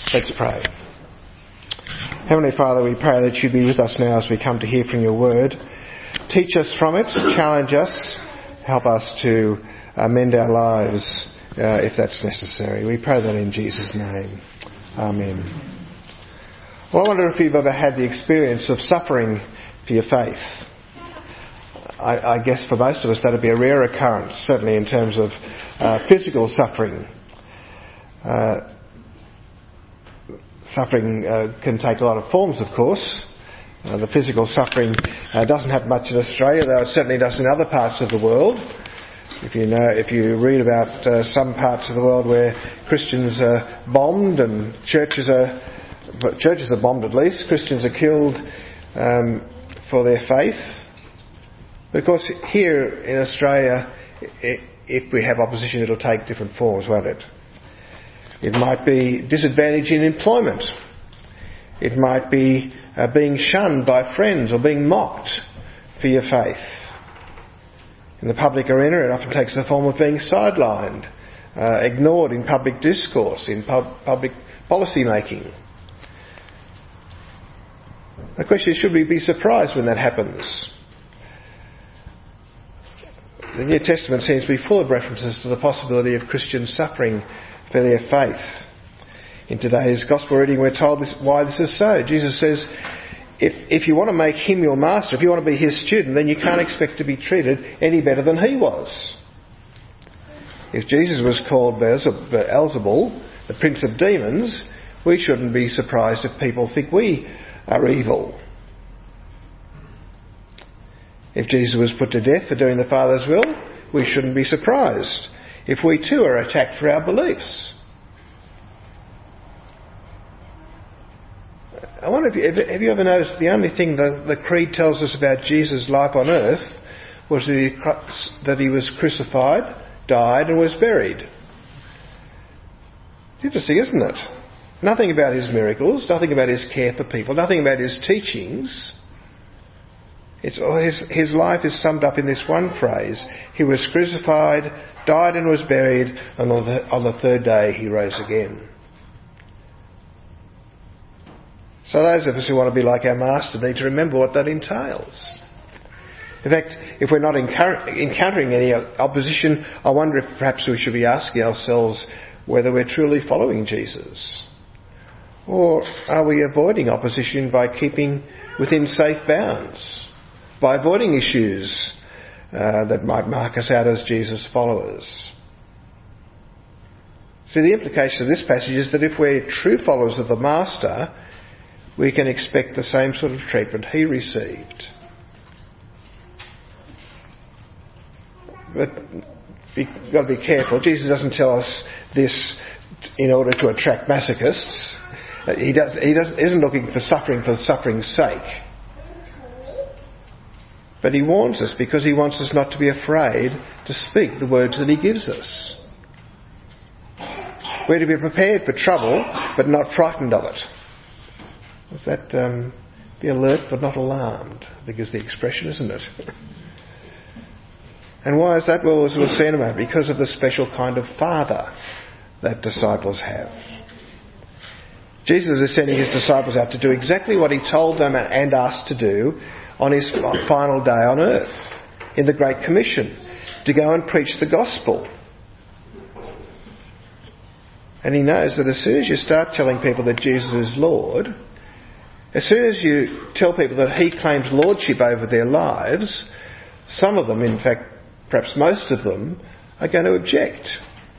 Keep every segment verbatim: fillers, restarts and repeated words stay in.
Let's pray. Heavenly Father, we pray that you be with us now as we come to hear from your word. Teach us from it, challenge us, help us to amend our lives uh, if that's necessary. We pray that in Jesus' name. Amen. Well, I wonder if you've ever had the experience of suffering for your faith. I, I guess for most of us that would be a rare occurrence, certainly in terms of uh, physical suffering. Uh, Suffering uh, can take a lot of forms, of course. Uh, the physical suffering uh, doesn't happen much in Australia, though it certainly does in other parts of the world. If you know, if you read about uh, some parts of the world where Christians are bombed and churches are, churches are bombed at least, Christians are killed um, for their faith. But of course, here in Australia, if we have opposition, it'll take different forms, won't it? It might be disadvantage in employment. It might be uh, being shunned by friends or being mocked for your faith. In the public arena, it often takes the form of being sidelined, uh, ignored in public discourse, in pub- public policy making. The question is, should we be surprised when that happens? The New Testament seems to be full of references to the possibility of Christians suffering for their faith. In today's Gospel reading, we're told this, why this is so. Jesus says, if, if you want to make him your master, if you want to be his student, then you can't expect to be treated any better than he was. If Jesus was called Beelzebul, the prince of demons, we shouldn't be surprised if people think we are evil. If Jesus was put to death for doing the Father's will, we shouldn't be surprised if we too are attacked for our beliefs. I wonder if you, have you ever noticed the only thing the, the Creed tells us about Jesus' life on earth was that he, that he was crucified, died and was buried. It's interesting, isn't it? Nothing about his miracles, nothing about his care for people, nothing about his teachings. It's, his, his life is summed up in this one phrase. He was crucified, died and was buried, and on the, on the third day he rose again. So those of us who want to be like our Master need to remember what that entails. In fact, if we're not encountering any opposition, I wonder if perhaps we should be asking ourselves whether we're truly following Jesus. Or are we avoiding opposition by keeping within safe bounds? By avoiding issues uh, that might mark us out as Jesus' followers. See, the implication of this passage is that if we're true followers of the Master, we can expect the same sort of treatment he received. But we've got to be careful. Jesus doesn't tell us this in order to attract masochists. He, does, he does, isn't looking for suffering for suffering's sake. But he warns us because he wants us not to be afraid to speak the words that he gives us. We're to be prepared for trouble, but not frightened of it. Is that um, be alert but not alarmed, I think is the expression, isn't it? And why is that? Well, as we'll see in a moment, because of the special kind of father that disciples have. Jesus is sending his disciples out to do exactly what he told them and us to do on his final day on earth, in the Great Commission, to go and preach the gospel. And he knows that as soon as you start telling people that Jesus is Lord, as soon as you tell people that he claims lordship over their lives, some of them, in fact, perhaps most of them, are going to object.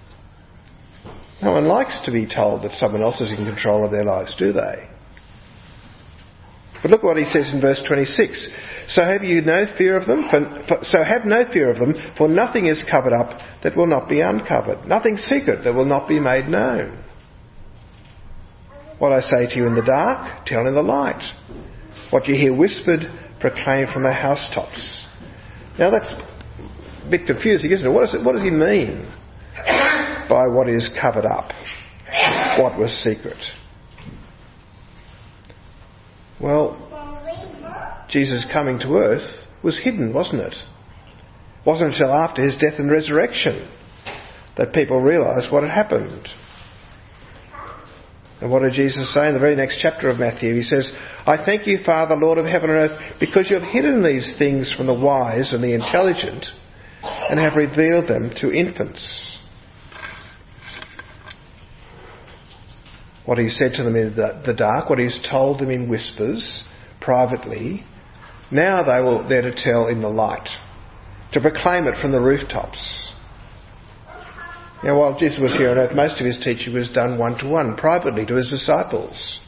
No one likes to be told that someone else is in control of their lives, do they? But look what he says in verse twenty-six. So have you no fear of them? For, for, so have no fear of them, for nothing is covered up that will not be uncovered. Nothing secret that will not be made known. What I say to you in the dark, tell in the light. What you hear whispered, proclaim from the housetops. Now that's a bit confusing, isn't it? What, is it? what does he mean by what is covered up? What was secret? Well, Jesus coming to earth was hidden, wasn't it? It wasn't until after his death and resurrection that people realised what had happened. And what did Jesus say in the very next chapter of Matthew? He says, I thank you, Father, Lord of heaven and earth, because you have hidden these things from the wise and the intelligent and have revealed them to infants. What he said to them in the dark, what he's told them in whispers, privately, now they will there to tell in the light, to proclaim it from the rooftops. Now, while Jesus was here on earth, most of his teaching was done one-to-one, privately, to his disciples.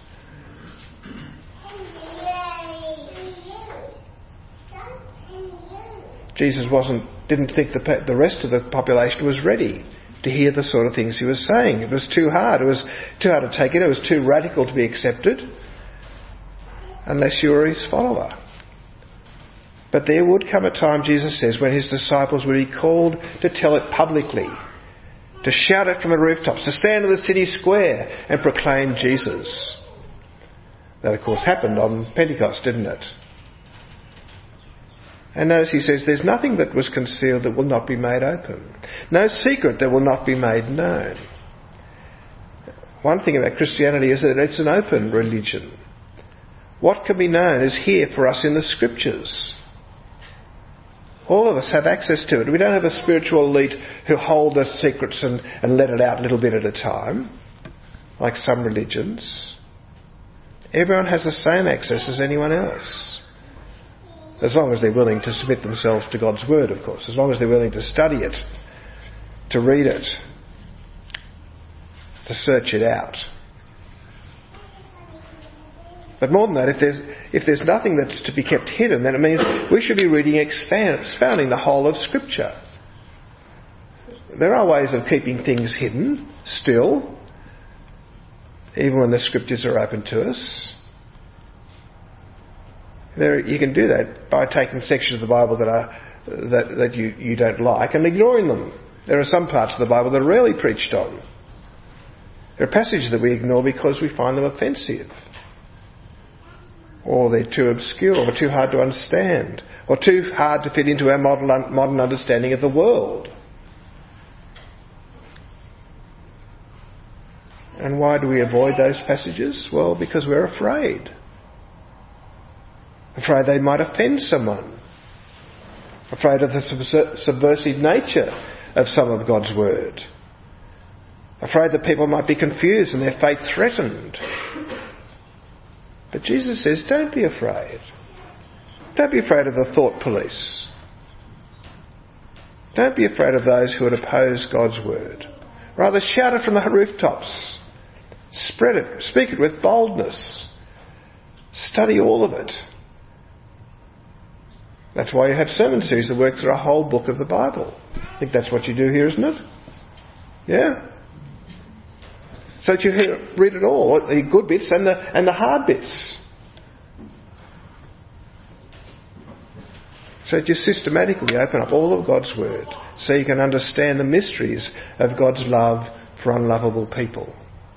Jesus wasn't, didn't think the, the rest of the population was ready to hear the sort of things he was saying. It was too hard. It was too hard to take in. It was too radical to be accepted, unless you were his follower. But there would come a time, Jesus says, when his disciples would be called to tell it publicly, to shout it from the rooftops, to stand in the city square and proclaim Jesus. That, of course, happened on Pentecost, didn't it? And notice he says, there's nothing that was concealed that will not be made open. No secret that will not be made known. One thing about Christianity is that it's an open religion. What can be known is here for us in the Scriptures. All of us have access to it. We don't have a spiritual elite who hold the secrets and, and let it out a little bit at a time, like some religions. Everyone has the same access as anyone else. As long as they're willing to submit themselves to God's Word, of course. As long as they're willing to study it, to read it, to search it out. But more than that, if there's, if there's nothing that's to be kept hidden, then it means we should be reading, expand, expounding the whole of Scripture. There are ways of keeping things hidden, still, even when the Scriptures are open to us. There, you can do that by taking sections of the Bible that are that, that you, you don't like and ignoring them. There are some parts of the Bible that are rarely preached on. There are passages that we ignore because we find them offensive, or they're too obscure, or too hard to understand, or too hard to fit into our modern, modern understanding of the world. And why do we avoid those passages? Well, because we're afraid. Afraid they might offend someone. Afraid of the subversive nature of some of God's Word. Afraid that people might be confused and their faith threatened. But Jesus says, don't be afraid. Don't be afraid of the thought police. Don't be afraid of those who would oppose God's Word. Rather, shout it from the rooftops. Spread it. Speak it with boldness. Study all of it. That's why you have sermon series that work through a whole book of the Bible. I think that's what you do here, isn't it? Yeah? So that you hear, read it all, the good bits and the, and the hard bits. So that you systematically open up all of God's Word so you can understand the mysteries of God's love for unlovable people.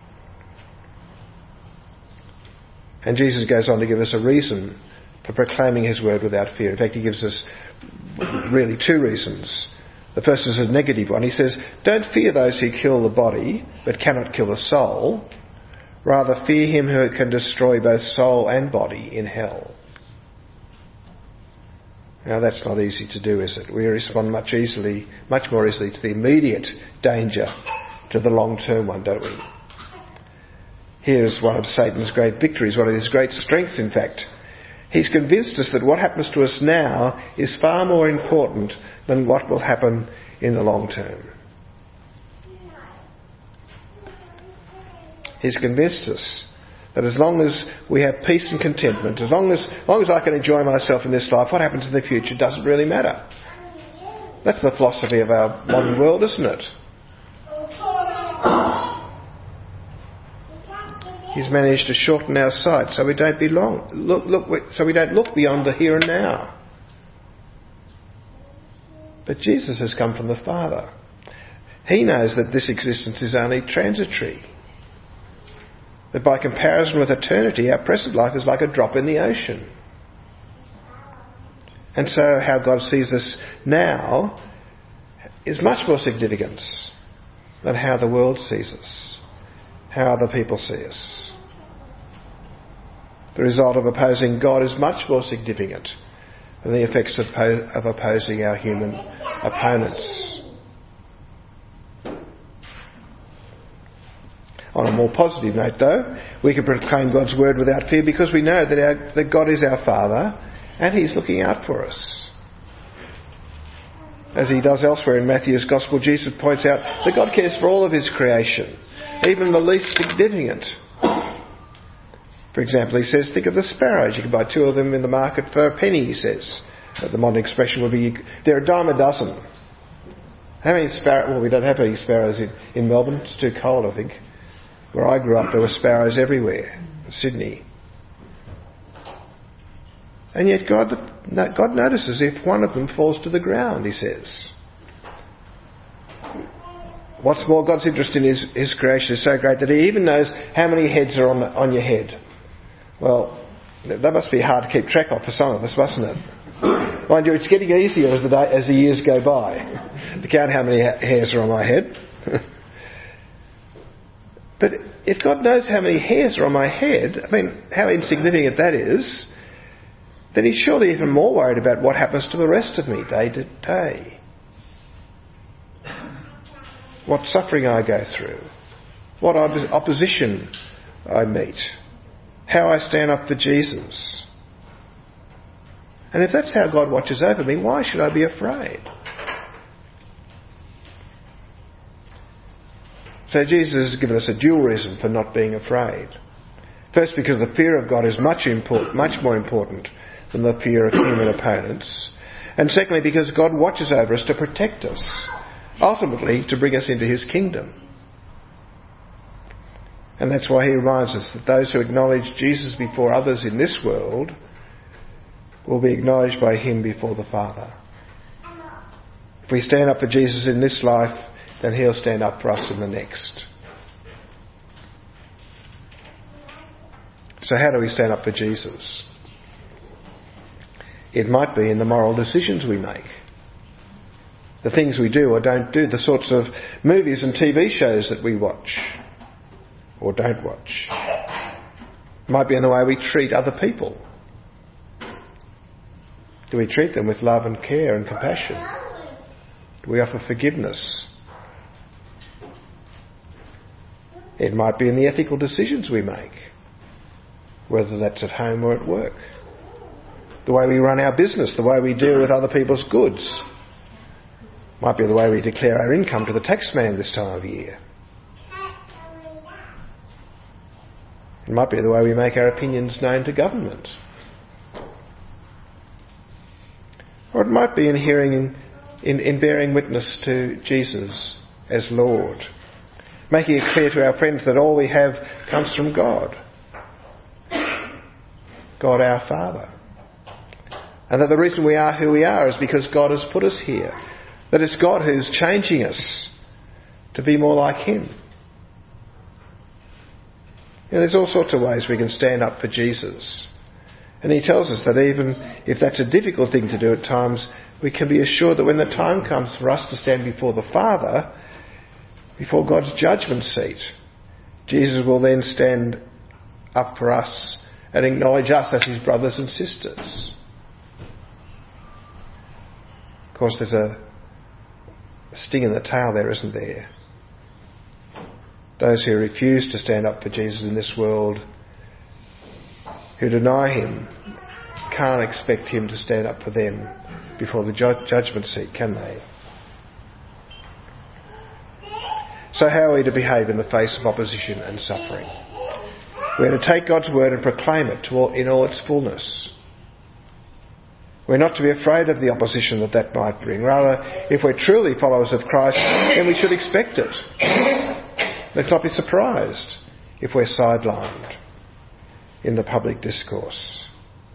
And Jesus goes on to give us a reason for proclaiming his word without fear. In fact, he gives us really two reasons. The first is a negative one. He says, don't fear those who kill the body but cannot kill the soul. Rather, fear him who can destroy both soul and body in hell. Now, that's not easy to do, is it? We respond much easily, much more easily to the immediate danger to the long-term one, don't we? Here's one of Satan's great victories, one of his great strengths, in fact. He's convinced us that what happens to us now is far more important than what will happen in the long term. He's convinced us that as long as we have peace and contentment, as long as, as long as I can enjoy myself in this life, what happens in the future doesn't really matter. That's the philosophy of our modern world, isn't it? He's managed to shorten our sight so we don't be long. Look, look, so we don't look beyond the here and now. But Jesus has come from the Father. He knows that this existence is only transitory. That by comparison with eternity, our present life is like a drop in the ocean. And so how God sees us now is much more significant than how the world sees us. how other people see us. The result of opposing God is much more significant than the effects of, po- of opposing our human opponents. On a more positive note, though, we can proclaim God's word without fear because we know that, our, that God is our Father and He's looking out for us. As He does elsewhere in Matthew's Gospel, Jesus points out that God cares for all of His creation, even the least significant. For example, He says, think of the sparrows. You can buy two of them in the market for a penny, He says. The modern expression would be, they're a dime a dozen. How many sparrows? Well, we don't have any sparrows in, in Melbourne. It's too cold, I think. Where I grew up, there were sparrows everywhere. Sydney. And yet God, God notices if one of them falls to the ground, He says. What's more, God's interest in His, his creation is so great that He even knows how many heads are on, on your head. Well, that must be hard to keep track of for some of us, mustn't it? Mind you, it's getting easier as the, day, as the years go by to count how many ha- hairs are on my head. But if God knows how many hairs are on my head, I mean, how insignificant that is, then He's surely even more worried about what happens to the rest of me day to day. What suffering I go through. What op- opposition I meet. How I stand up for Jesus. And if that's how God watches over me, why should I be afraid? So Jesus has given us a dual reason for not being afraid. First, because the fear of God is much important, much more important than the fear of human opponents. And secondly, because God watches over us to protect us, ultimately to bring us into His kingdom. And that's why He reminds us that those who acknowledge Jesus before others in this world will be acknowledged by Him before the Father. If we stand up for Jesus in this life, then He'll stand up for us in the next. So how do we stand up for Jesus? It might be in the moral decisions we make. The things we do or don't do, the sorts of movies and T V shows that we watch or don't watch. It might be in the way we treat other people. Do we treat them with love and care and compassion? Do we offer forgiveness? It might be in the ethical decisions we make, whether that's at home or at work. The way we run our business, the way we deal with other people's goods. Might be the way we declare our income to the taxman this time of year. It might be the way we make our opinions known to government. Or it might be in hearing, in, in, in bearing witness to Jesus as Lord. Making it clear to our friends that all we have comes from God. God our Father. And that the reason we are who we are is because God has put us here. That it's God who's changing us to be more like Him. You know, there's all sorts of ways we can stand up for Jesus. And He tells us that even if that's a difficult thing to do at times, we can be assured that when the time comes for us to stand before the Father, before God's judgment seat, Jesus will then stand up for us and acknowledge us as His brothers and sisters. Of course, there's a sting in the tail there, isn't there? Those who refuse to stand up for Jesus in this world, who deny Him, can't expect Him to stand up for them before the ju- judgment seat, can they? So how are we to behave in the face of opposition and suffering? We're to take God's word and proclaim it to all, in all its fullness. We're not to be afraid of the opposition that that might bring. Rather, if we're truly followers of Christ, then we should expect it. Let's not be surprised if we're sidelined in the public discourse.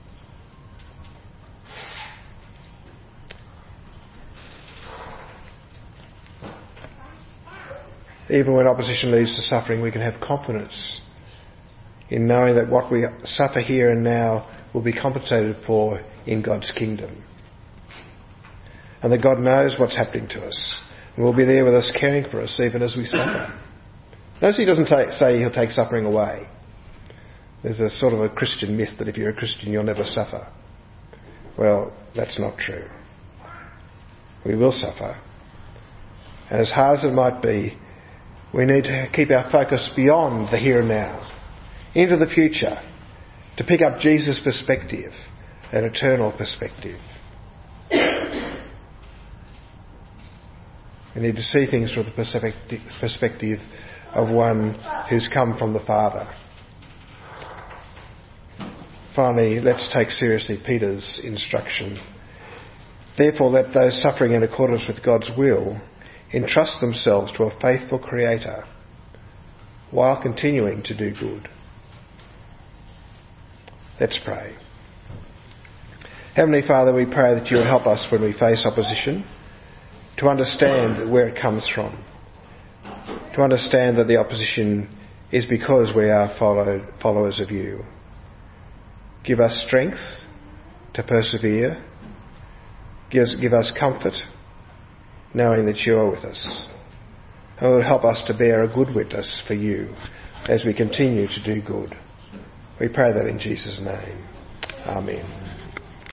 Even when opposition leads to suffering, we can have confidence in knowing that what we suffer here and now will be compensated for in God's kingdom. And that God knows what's happening to us and will be there with us, caring for us even as we suffer. Notice he doesn't take, say he'll take suffering away. There's a sort of a Christian myth that if you're a Christian you'll never suffer. Well, that's not true. We will suffer. And as hard as it might be, we need to keep our focus beyond the here and now, into the future, to pick up Jesus' perspective, an eternal perspective. We need to see things from the perspective of one who's come from the Father. Finally, let's take seriously Peter's instruction. Therefore, let those suffering in accordance with God's will entrust themselves to a faithful Creator while continuing to do good. Let's pray. Heavenly Father, we pray that you will help us when we face opposition to understand where it comes from, to understand that the opposition is because we are followed, followers of you. Give us strength to persevere. Give us, give us comfort, knowing that you are with us. And will help us to bear a good witness for you as we continue to do good. We pray that in Jesus' name. Amen.